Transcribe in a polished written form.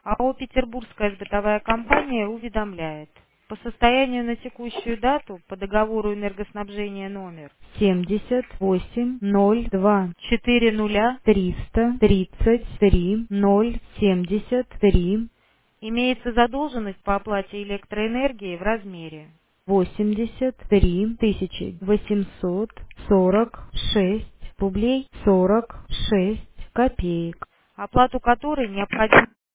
АО «Петербургская бытовая компания» уведомляет. По состоянию на текущую дату по договору энергоснабжения номер 7802 40 333 073 имеется задолженность по оплате электроэнергии в размере 83 846 рублей 46 копеек, оплату которой необходимо